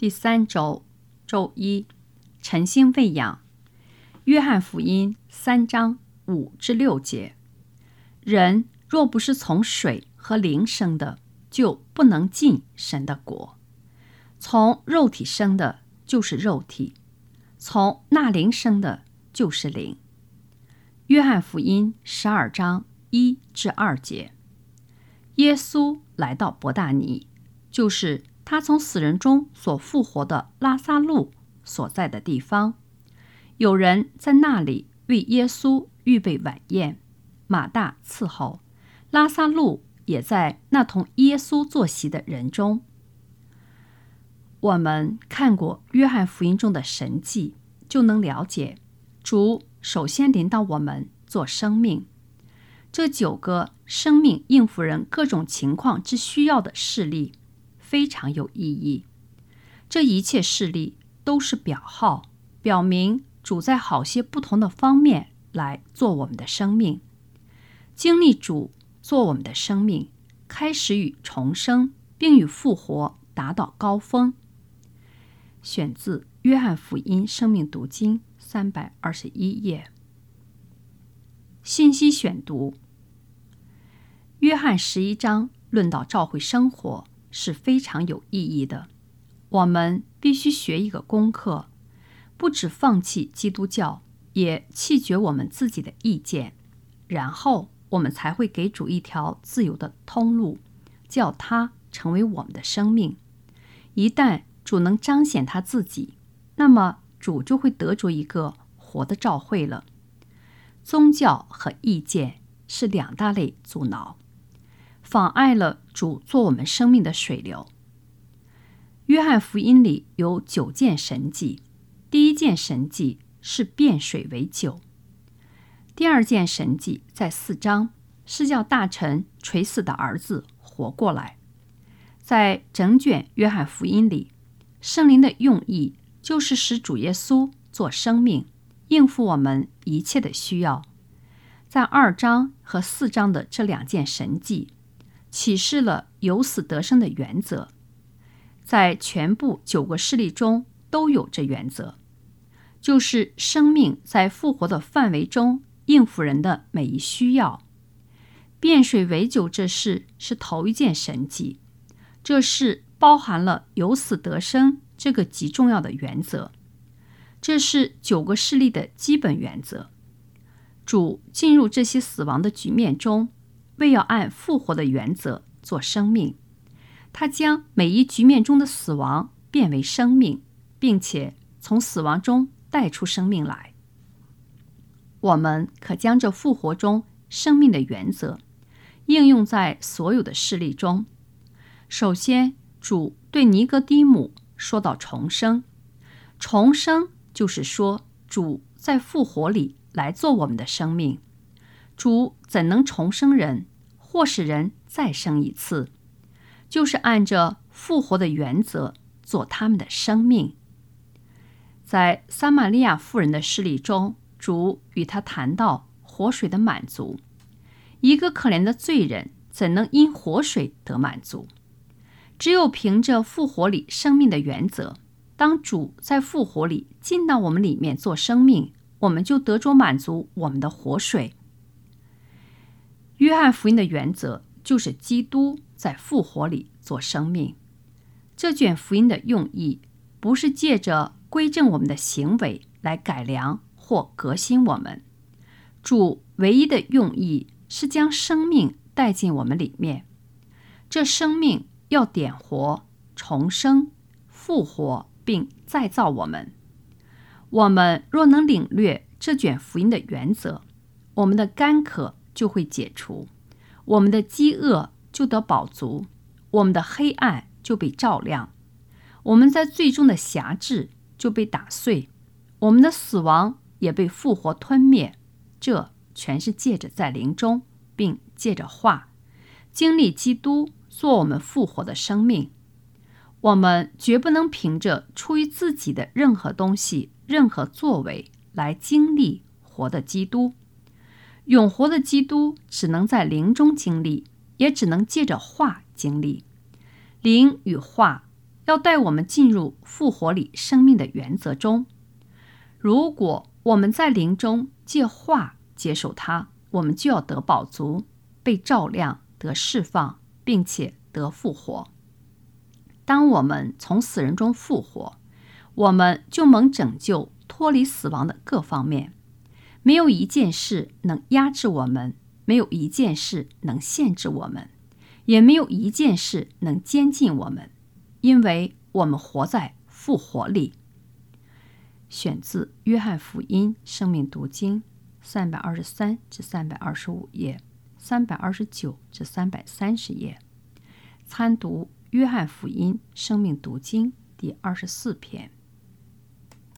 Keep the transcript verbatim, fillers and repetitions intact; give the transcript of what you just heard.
第三周周一，晨星喂养。约翰福音三章五至六节，人若不是从水和灵生的，就不能进神的国。从肉体生的就是肉体，从那灵生的就是灵。约翰福音十二章一至二节，耶稣来到伯大尼，就是他从死人中所复活的拉撒路所在的地方。有人在那里为耶稣预备晚宴，马大伺候，拉撒路也在那同耶稣坐席的人中。我们看过约翰福音中的神迹，就能了解主首先临到我们做生命。这九个生命应付人各种情况之需要的事例非常有意义。这一切事例都是表号，表明主在好些不同的方面来做我们的生命。经历主做我们的生命，开始与重生并与复活达到高峰。选自约翰福音生命读经三百二十一页。信息选读。约翰十一章论到教会生活是非常有意义的。我们必须学一个功课，不只放弃基督教，也弃绝我们自己的意见，然后我们才会给主一条自由的通路，叫他成为我们的生命。一旦主能彰显他自己，那么主就会得着一个活的教会了。宗教和意见是两大类阻挠，妨碍了主做我们生命的水流。约翰福音里有九件神迹，第一件神迹是变水为酒。第二件神迹在四章，是叫大臣垂死的儿子活过来。在整卷约翰福音里，圣灵的用意就是使主耶稣做生命，应付我们一切的需要。在二章和四章的这两件神迹，启示了由死得生的原则。在全部九个事例中都有这原则，就是生命在复活的范围中应付人的每一需要。变水为酒这事是头一件神迹，这事包含了由死得生这个极重要的原则，这是九个事例的基本原则。主进入这些死亡的局面中，为要按复活的原则做生命，他将每一局面中的死亡变为生命，并且从死亡中带出生命来。我们可将这复活中生命的原则应用在所有的事例中。首先，主对尼哥底母说到重生。重生就是说，主在复活里来做我们的生命。主怎能重生人，或使人再生一次？就是按着复活的原则做他们的生命。在撒玛利亚妇人的事例中，主与她谈到活水的满足。一个可怜的罪人怎能因活水得满足？只有凭着复活里生命的原则，当主在复活里进到我们里面做生命，我们就得着满足我们的活水。约翰福音的原则就是基督在复活里做生命。这卷福音的用意不是借着规正我们的行为来改良或革新我们，主唯一的用意是将生命带进我们里面。这生命要点活、重生、复活并再造我们。我们若能领略这卷福音的原则，我们的干渴就会解除，我们的饥饿就得饱足，我们的黑暗就被照亮，我们在最终的辖制就被打碎，我们的死亡也被复活吞灭。这全是借着在灵中，并借着话经历基督做我们复活的生命。我们绝不能凭着出于自己的任何东西、任何作为来经历活的基督。永活的基督只能在灵中经历，也只能借着话经历。灵与话要带我们进入复活里生命的原则中。如果我们在灵中借话接受它，我们就要得饱足，被照亮，得释放，并且得复活。当我们从死人中复活，我们就蒙拯救，脱离死亡的各方面。没有一件事能压制我们，没有一件事能限制我们，也没有一件事能监禁我们，因为我们活在复活里。选自约翰福音生命读经三百二十三至三百二十五页，三百二十九至三百三十页。参读约翰福音生命读经第二十四篇。